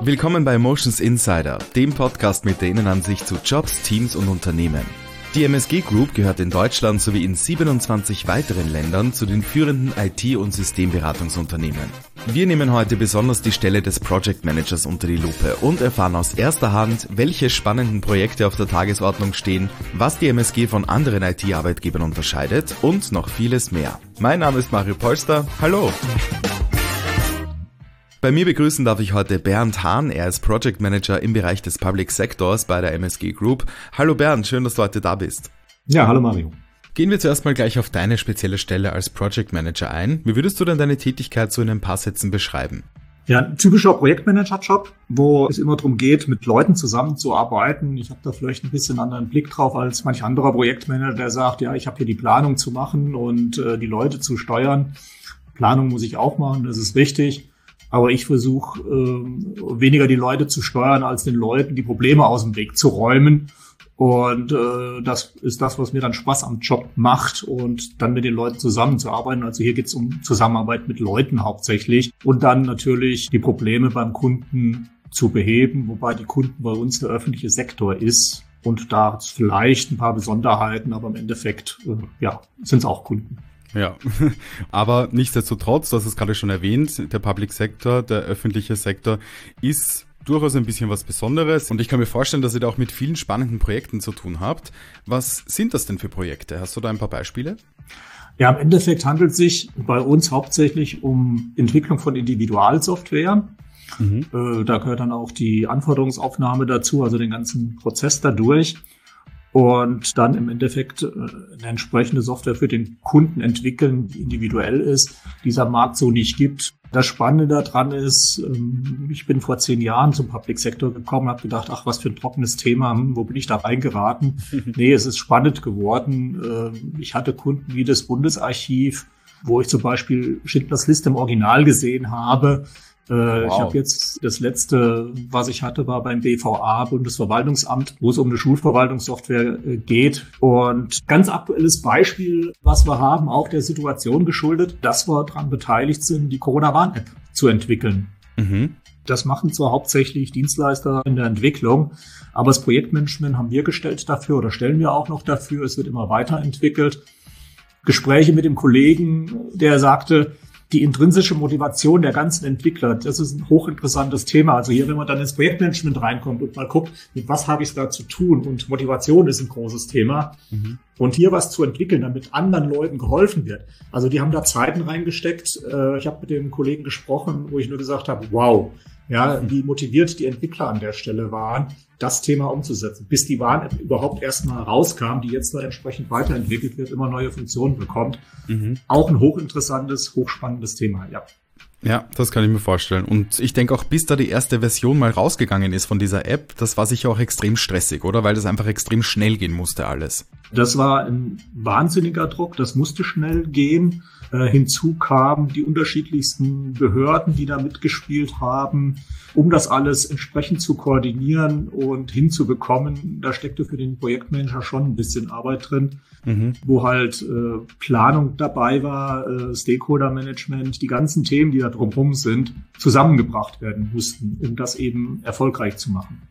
Willkommen bei Motions Insider, dem Podcast mit der Innenansicht zu Jobs, Teams und Unternehmen. Die MSG Group gehört in Deutschland sowie in 27 weiteren Ländern zu den führenden IT- und Systemberatungsunternehmen. Wir nehmen heute besonders die Stelle des Project Managers unter die Lupe und erfahren aus erster Hand, welche spannenden Projekte auf der Tagesordnung stehen, was die MSG von anderen IT-Arbeitgebern unterscheidet und noch vieles mehr. Mein Name ist Mario Polster. Hallo! Bei mir begrüßen darf ich heute Bernd Hahn. Er ist Project Manager im Bereich des Public Sectors bei der MSG Group. Hallo Bernd, schön, dass du heute da bist. Ja, hallo Mario. Gehen wir zuerst mal gleich auf deine spezielle Stelle als Project Manager ein. Wie würdest du denn deine Tätigkeit so in ein paar Sätzen beschreiben? Ja, ein typischer Projektmanager-Job, wo es immer darum geht, mit Leuten zusammenzuarbeiten. Ich habe da vielleicht ein bisschen anderen Blick drauf als manch anderer Projektmanager, der sagt, ja, ich habe hier die Planung zu machen und die Leute zu steuern. Planung muss ich auch machen, das ist richtig. Aber ich versuche weniger die Leute zu steuern, als den Leuten die Probleme aus dem Weg zu räumen. Und das ist das, was mir dann Spaß am Job macht und dann mit den Leuten zusammenzuarbeiten. Also hier geht es um Zusammenarbeit mit Leuten hauptsächlich und dann natürlich die Probleme beim Kunden zu beheben, wobei die Kunden bei uns der öffentliche Sektor ist. Und da vielleicht ein paar Besonderheiten, aber im Endeffekt sind es auch Kunden. Ja, aber nichtsdestotrotz, du hast es gerade schon erwähnt, der Public Sector, der öffentliche Sektor ist durchaus ein bisschen was Besonderes und ich kann mir vorstellen, dass ihr da auch mit vielen spannenden Projekten zu tun habt. Was sind das denn für Projekte? Hast du da ein paar Beispiele? Ja, im Endeffekt handelt es sich bei uns hauptsächlich um Entwicklung von Individualsoftware. Da gehört dann auch die Anforderungsaufnahme dazu, also den ganzen Prozess dadurch. Und dann im Endeffekt eine entsprechende Software für den Kunden entwickeln, die individuell ist, dieser Markt so nicht gibt. Das Spannende daran ist, ich bin vor 10 Jahren zum Public Sector gekommen, habe gedacht, ach, was für ein trockenes Thema, wo bin ich da reingeraten? Nee, es ist spannend geworden. Ich hatte Kunden wie das Bundesarchiv, wo ich zum Beispiel Schindlers Liste im Original gesehen habe. Wow. Ich habe jetzt das letzte, was ich hatte, war beim BVA, Bundesverwaltungsamt, wo es um eine Schulverwaltungssoftware geht. Und ganz aktuelles Beispiel, was wir haben, auch der Situation geschuldet, dass wir daran beteiligt sind, die Corona-Warn-App zu entwickeln. Das machen zwar hauptsächlich Dienstleister in der Entwicklung, aber das Projektmanagement haben wir gestellt dafür oder stellen wir auch noch dafür. Es wird immer weiterentwickelt. Gespräche mit dem Kollegen, der sagte, die intrinsische Motivation der ganzen Entwickler, das ist ein hochinteressantes Thema. Also hier, wenn man dann ins Projektmanagement reinkommt und mal guckt, mit was habe ich da zu tun, und Motivation ist ein großes Thema. Und hier was zu entwickeln, damit anderen Leuten geholfen wird. Also die haben da Zeiten reingesteckt. Ich habe mit dem Kollegen gesprochen, wo ich nur gesagt habe, wow, ja, wie motiviert die Entwickler an der Stelle waren, das Thema umzusetzen, bis die Warn-App überhaupt erstmal rauskam, die jetzt noch entsprechend weiterentwickelt wird, immer neue Funktionen bekommt. Auch ein hochinteressantes, hochspannendes Thema, ja. Ja, das kann ich mir vorstellen. Und ich denke auch, bis da die erste Version mal rausgegangen ist von dieser App, das war sicher auch extrem stressig, oder? Weil das einfach extrem schnell gehen musste alles. Das war ein wahnsinniger Druck, das musste schnell gehen. Hinzu kamen die unterschiedlichsten Behörden, die da mitgespielt haben, um das alles entsprechend zu koordinieren und hinzubekommen. Da steckte für den Projektmanager schon ein bisschen Arbeit drin, wo halt Planung dabei war, Stakeholder-Management, die ganzen Themen, die da drumherum sind, zusammengebracht werden mussten, um das eben erfolgreich zu machen.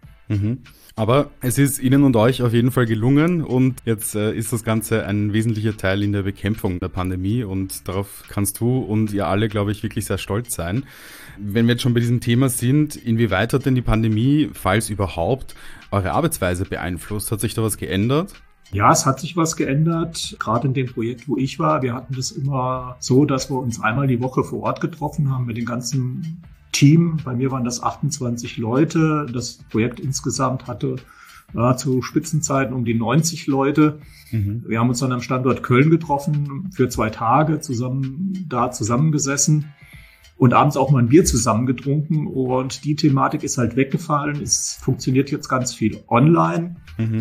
Aber es ist Ihnen und euch auf jeden Fall gelungen und jetzt ist das Ganze ein wesentlicher Teil in der Bekämpfung der Pandemie und darauf kannst du und ihr alle, glaube ich, wirklich sehr stolz sein. Wenn wir jetzt schon bei diesem Thema sind, inwieweit hat denn die Pandemie, falls überhaupt, eure Arbeitsweise beeinflusst? Hat sich da was geändert? Ja, es hat sich was geändert, gerade in dem Projekt, wo ich war. Wir hatten das immer so, dass wir uns einmal die Woche vor Ort getroffen haben mit den ganzen Team. Bei mir waren das 28 Leute. Das Projekt insgesamt hatte zu Spitzenzeiten um die 90 Leute. Wir haben uns dann am Standort Köln getroffen, für 2 Tage zusammengesessen und abends auch mal ein Bier zusammen getrunken. Und die Thematik ist halt weggefallen. Es funktioniert jetzt ganz viel online.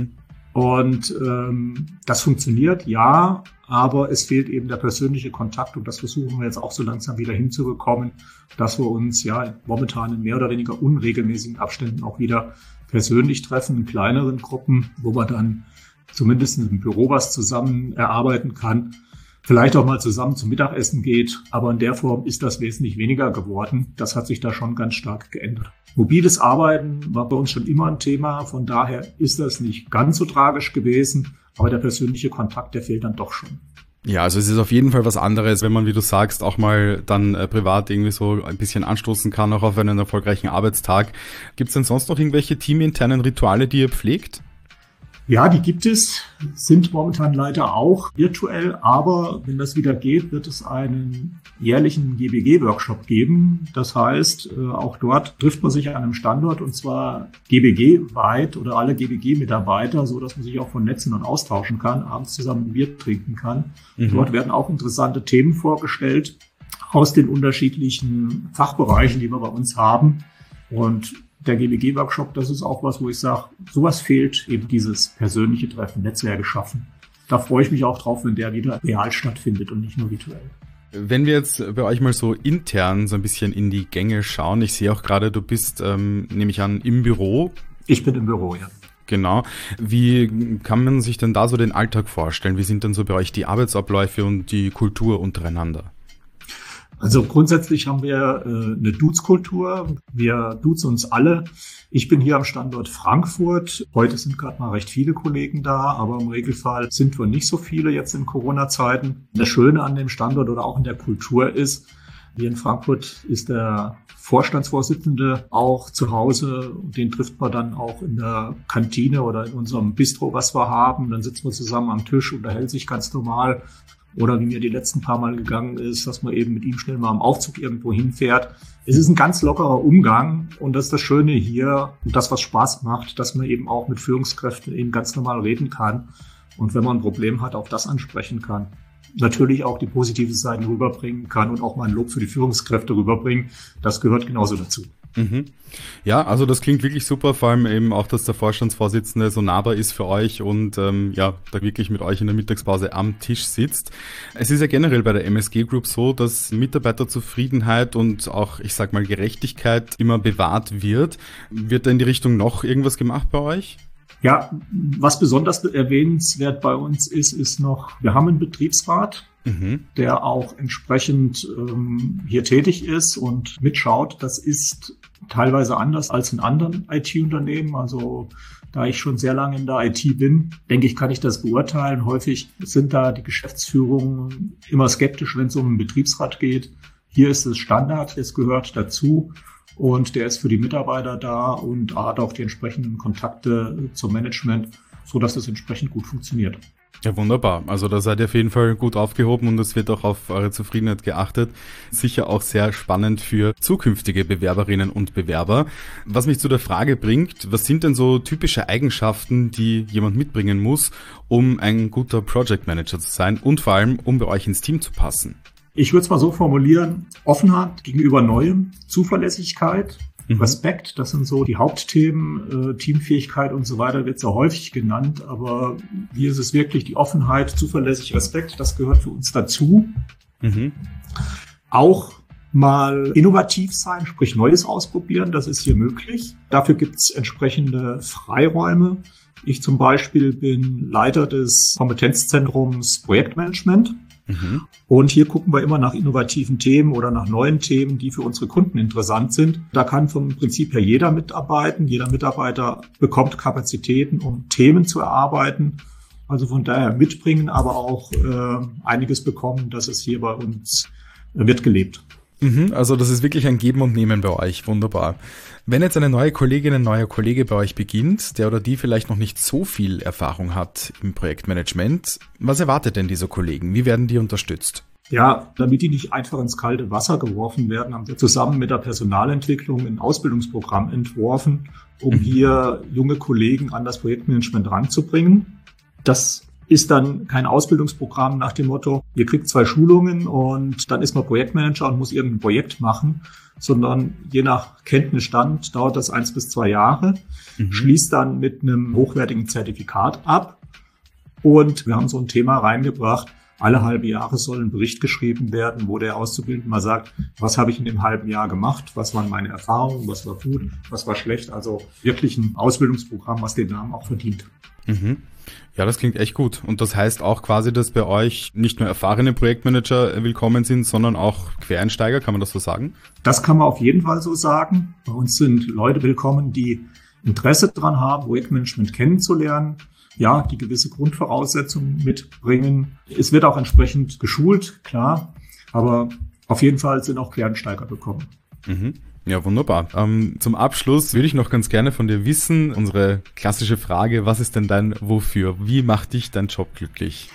Und das funktioniert, ja, aber es fehlt eben der persönliche Kontakt und das versuchen wir jetzt auch so langsam wieder hinzubekommen, dass wir uns ja momentan in mehr oder weniger unregelmäßigen Abständen auch wieder persönlich treffen, in kleineren Gruppen, wo man dann zumindest im Büro was zusammen erarbeiten kann. vielleicht auch mal zusammen zum Mittagessen geht. Aber in der Form ist das wesentlich weniger geworden. Das hat sich da schon ganz stark geändert. Mobiles Arbeiten war bei uns schon immer ein Thema. Von daher ist das nicht ganz so tragisch gewesen. Aber der persönliche Kontakt, der fehlt dann doch schon. Ja, also es ist auf jeden Fall was anderes, wenn man, wie du sagst, auch mal dann privat irgendwie so ein bisschen anstoßen kann, auch auf einen erfolgreichen Arbeitstag. Gibt es denn sonst noch irgendwelche teaminternen Rituale, die ihr pflegt? Ja, die gibt es, sind momentan leider auch virtuell, aber wenn das wieder geht, wird es einen jährlichen GBG-Workshop geben. Das heißt, auch dort trifft man sich an einem Standort und zwar GBG-weit oder alle GBG-Mitarbeiter, so dass man sich auch vernetzen und austauschen kann, abends zusammen ein Bier trinken kann. Dort werden auch interessante Themen vorgestellt aus den unterschiedlichen Fachbereichen, die wir bei uns haben. Und der GBG-Workshop, das ist auch was, wo ich sage, sowas fehlt, eben dieses persönliche Treffen, Netzwerke schaffen. Da freue ich mich auch drauf, wenn der wieder real stattfindet und nicht nur virtuell. Wenn wir jetzt bei euch mal so intern so ein bisschen in die Gänge schauen, ich sehe auch gerade, du bist, nehme ich an, im Büro. Ich bin im Büro, ja. Genau. Wie kann man sich denn da so den Alltag vorstellen? Wie sind denn so bei euch die Arbeitsabläufe und die Kultur untereinander? Also grundsätzlich haben wir eine Dudes-Kultur. Wir duzen uns alle. Ich bin hier am Standort Frankfurt. Heute sind gerade mal recht viele Kollegen da, aber im Regelfall sind wir nicht so viele jetzt in Corona-Zeiten. Das Schöne an dem Standort oder auch in der Kultur ist, hier in Frankfurt ist der Vorstandsvorsitzende auch zu Hause. Den trifft man dann auch in der Kantine oder in unserem Bistro, was wir haben. Dann sitzen wir zusammen am Tisch, unterhält sich ganz normal. Oder wie mir die letzten paar Mal gegangen ist, dass man eben mit ihm schnell mal am Aufzug irgendwo hinfährt. Es ist ein ganz lockerer Umgang und das ist das Schöne hier und das, was Spaß macht, dass man eben auch mit Führungskräften eben ganz normal reden kann und wenn man ein Problem hat, auch das ansprechen kann. Natürlich auch die positive Seiten rüberbringen kann und auch mal ein Lob für die Führungskräfte rüberbringen. Das gehört genauso dazu. Mhm. Ja, also das klingt wirklich super, vor allem eben auch, dass der Vorstandsvorsitzende so nahbar ist für euch und da wirklich mit euch in der Mittagspause am Tisch sitzt. Es ist ja generell bei der MSG Group so, dass Mitarbeiterzufriedenheit und auch, ich sag mal, Gerechtigkeit immer bewahrt wird. Wird da in die Richtung noch irgendwas gemacht bei euch? Ja, was besonders erwähnenswert bei uns ist noch, wir haben einen Betriebsrat, der auch entsprechend hier tätig ist und mitschaut. Das ist teilweise anders als in anderen IT-Unternehmen. Also da ich schon sehr lange in der IT bin, denke ich, kann ich das beurteilen. Häufig sind da die Geschäftsführungen immer skeptisch, wenn es um einen Betriebsrat geht. Hier ist es Standard, es gehört dazu. Und der ist für die Mitarbeiter da und hat auch die entsprechenden Kontakte zum Management, so dass das entsprechend gut funktioniert. Ja, wunderbar. Also da seid ihr auf jeden Fall gut aufgehoben und es wird auch auf eure Zufriedenheit geachtet. Sicher auch sehr spannend für zukünftige Bewerberinnen und Bewerber. Was mich zu der Frage bringt, was sind denn so typische Eigenschaften, die jemand mitbringen muss, um ein guter Project Manager zu sein und vor allem, um bei euch ins Team zu passen? Ich würde es mal so formulieren, Offenheit gegenüber Neuem, Zuverlässigkeit, Respekt, das sind so die Hauptthemen, Teamfähigkeit und so weiter wird sehr häufig genannt, aber hier ist es wirklich die Offenheit, zuverlässig, Respekt, das gehört für uns dazu. Auch mal innovativ sein, sprich Neues ausprobieren, das ist hier möglich. Dafür gibt es entsprechende Freiräume. Ich zum Beispiel bin Leiter des Kompetenzzentrums Projektmanagement. Und hier gucken wir immer nach innovativen Themen oder nach neuen Themen, die für unsere Kunden interessant sind. Da kann vom Prinzip her jeder mitarbeiten. Jeder Mitarbeiter bekommt Kapazitäten, um Themen zu erarbeiten. Also von daher mitbringen, aber auch einiges bekommen, dass es hier bei uns wird gelebt. Also das ist wirklich ein Geben und Nehmen bei euch. Wunderbar. Wenn jetzt eine neue Kollegin, ein neuer Kollege bei euch beginnt, der oder die vielleicht noch nicht so viel Erfahrung hat im Projektmanagement, was erwartet denn dieser Kollegen? Wie werden die unterstützt? Ja, damit die nicht einfach ins kalte Wasser geworfen werden, haben wir zusammen mit der Personalentwicklung ein Ausbildungsprogramm entworfen, um hier junge Kollegen an das Projektmanagement ranzubringen. Das ist dann kein Ausbildungsprogramm nach dem Motto, ihr kriegt 2 Schulungen und dann ist man Projektmanager und muss irgendein Projekt machen, sondern je nach Kenntnisstand dauert das 1 bis 2 Jahre, schließt dann mit einem hochwertigen Zertifikat ab. Und wir haben so ein Thema reingebracht, alle halbe Jahre soll ein Bericht geschrieben werden, wo der Auszubildende mal sagt, was habe ich in dem halben Jahr gemacht, was waren meine Erfahrungen, was war gut, was war schlecht. Also wirklich ein Ausbildungsprogramm, was den Namen auch verdient. Mhm. Ja, das klingt echt gut. Und das heißt auch quasi, dass bei euch nicht nur erfahrene Projektmanager willkommen sind, sondern auch Quereinsteiger, kann man das so sagen? Das kann man auf jeden Fall so sagen. Bei uns sind Leute willkommen, die Interesse daran haben, Projektmanagement kennenzulernen, ja, die gewisse Grundvoraussetzungen mitbringen. Es wird auch entsprechend geschult, klar, aber auf jeden Fall sind auch Quereinsteiger willkommen. Mhm. Ja, wunderbar. Zum Abschluss würde ich noch ganz gerne von dir wissen, unsere klassische Frage, was ist denn dein Wofür? Wie macht dich dein Job glücklich?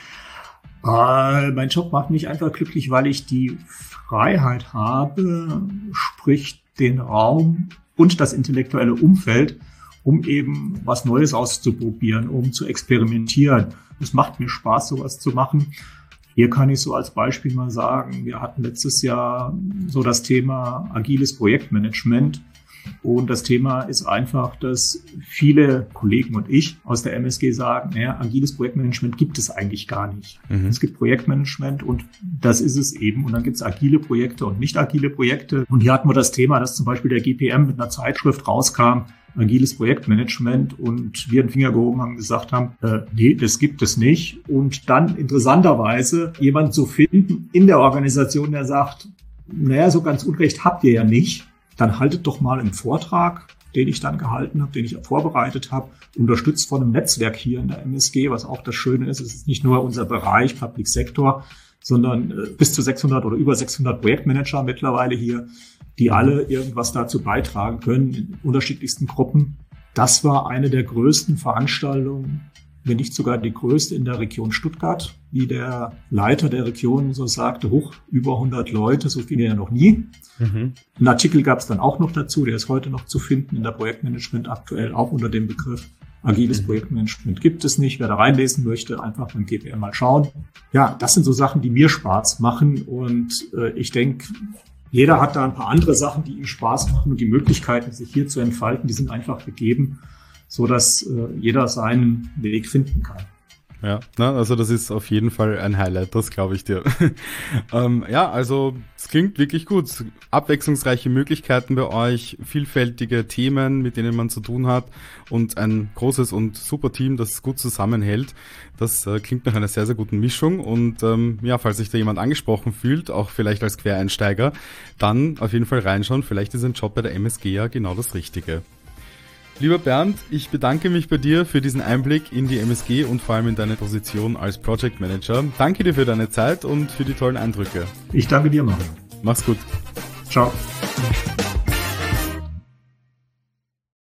Mein Job macht mich einfach glücklich, weil ich die Freiheit habe, sprich den Raum und das intellektuelle Umfeld, um eben was Neues auszuprobieren, um zu experimentieren. Es macht mir Spaß, sowas zu machen. Hier kann ich so als Beispiel mal sagen, wir hatten letztes Jahr so das Thema agiles Projektmanagement. Und das Thema ist einfach, dass viele Kollegen und ich aus der MSG sagen, naja, agiles Projektmanagement gibt es eigentlich gar nicht. Mhm. Es gibt Projektmanagement und das ist es eben. Und dann gibt es agile Projekte und nicht agile Projekte. Und hier hatten wir das Thema, dass zum Beispiel der GPM mit einer Zeitschrift rauskam, agiles Projektmanagement, und wir den Finger gehoben haben und gesagt haben, nee, das gibt es nicht. Und dann interessanterweise jemand zu finden in der Organisation, der sagt, naja, so ganz Unrecht habt ihr ja nicht. Dann haltet doch mal einen Vortrag, den ich dann gehalten habe, den ich vorbereitet habe, unterstützt von einem Netzwerk hier in der MSG, was auch das Schöne ist. Es ist nicht nur unser Bereich Public Sector, sondern bis zu 600 oder über 600 Projektmanager mittlerweile hier, die alle irgendwas dazu beitragen können in unterschiedlichsten Gruppen. Das war eine der größten Veranstaltungen, wenn nicht sogar die größte in der Region Stuttgart, wie der Leiter der Region so sagte, über 100 Leute, so viele ja noch nie. Mhm. Einen Artikel gab es dann auch noch dazu, der ist heute noch zu finden in der Projektmanagement, aktuell auch unter dem Begriff agiles Projektmanagement gibt es nicht. Wer da reinlesen möchte, einfach beim GPM mal schauen. Ja, das sind so Sachen, die mir Spaß machen, und ich denke, jeder hat da ein paar andere Sachen, die ihm Spaß machen, und die Möglichkeiten, sich hier zu entfalten, die sind einfach gegeben, so dass jeder seinen Weg finden kann. Ja, also das ist auf jeden Fall ein Highlight, das glaube ich dir. Ja, also es klingt wirklich gut. Abwechslungsreiche Möglichkeiten bei euch, vielfältige Themen, mit denen man zu tun hat, und ein großes und super Team, das gut zusammenhält. Das klingt nach einer sehr, sehr guten Mischung, und ja, falls sich da jemand angesprochen fühlt, auch vielleicht als Quereinsteiger, dann auf jeden Fall reinschauen. Vielleicht ist ein Job bei der MSG ja genau das Richtige. Lieber Bernd, ich bedanke mich bei dir für diesen Einblick in die MSG und vor allem in deine Position als Project Manager. Danke dir für deine Zeit und für die tollen Eindrücke. Ich danke dir, Mario. Mach's gut. Ciao.